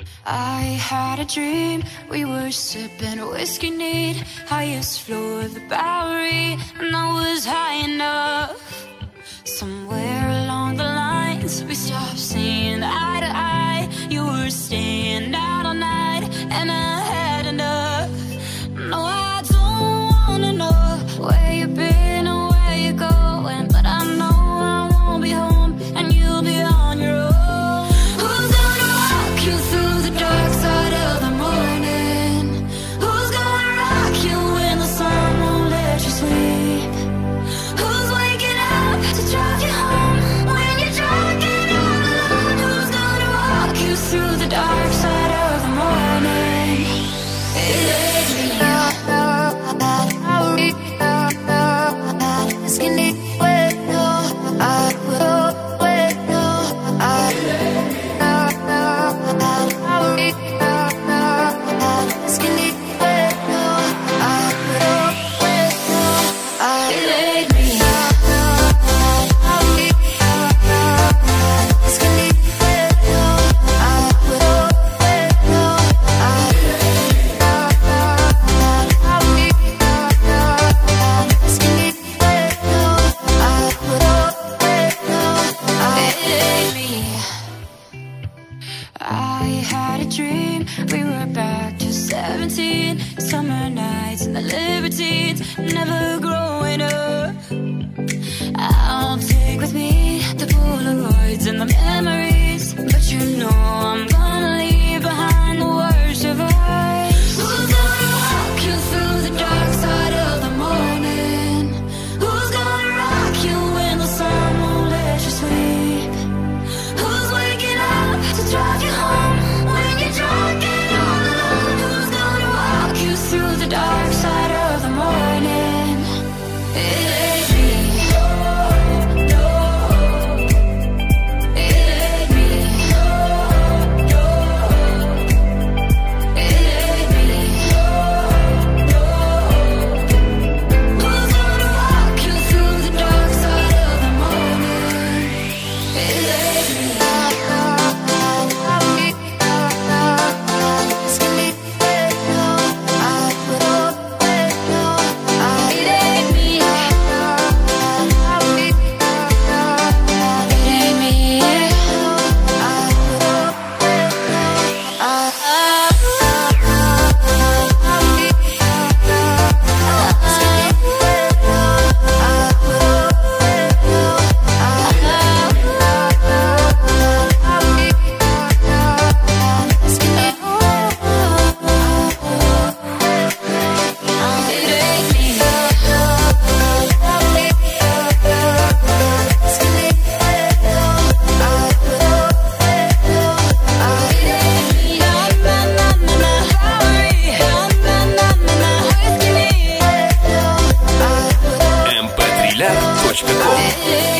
I had a dream, we were sipping whiskey neat, highest floor of the Bowery, and I was high enough. Somewhere along the lines, we stopped seeing eye to eye. You were staying out all night, and I had enough. No, I don't wanna know where you've been or where you're going, but I know I won't be home, and you'll be on your own. Who's gonna walk you through the dark side of the morning? Who's gonna rock you when the sun won't let you sleep? Who's waking up to drive you home when you're drunk and all alone? Who's gonna walk you through the dark side of the morning? It ain't me. I had a dream, we were back to 17, summer nights and the libertines, never growing up. I'll take with me the Polaroids and the memories, but you know I'm gonna leave behind the worst of us. Who's gonna walk you through the dark side of the morning? Who's gonna rock you when the sun won't let you sleep? Who's waking up to drive you home when you're drunk and all alone? Who's gonna walk you through the dark side of the morning? It ain't me. No, it ain't me. No, it ain't me. No, who's gonna walk you through the dark side of the morning? It ain't me. mp3lab.com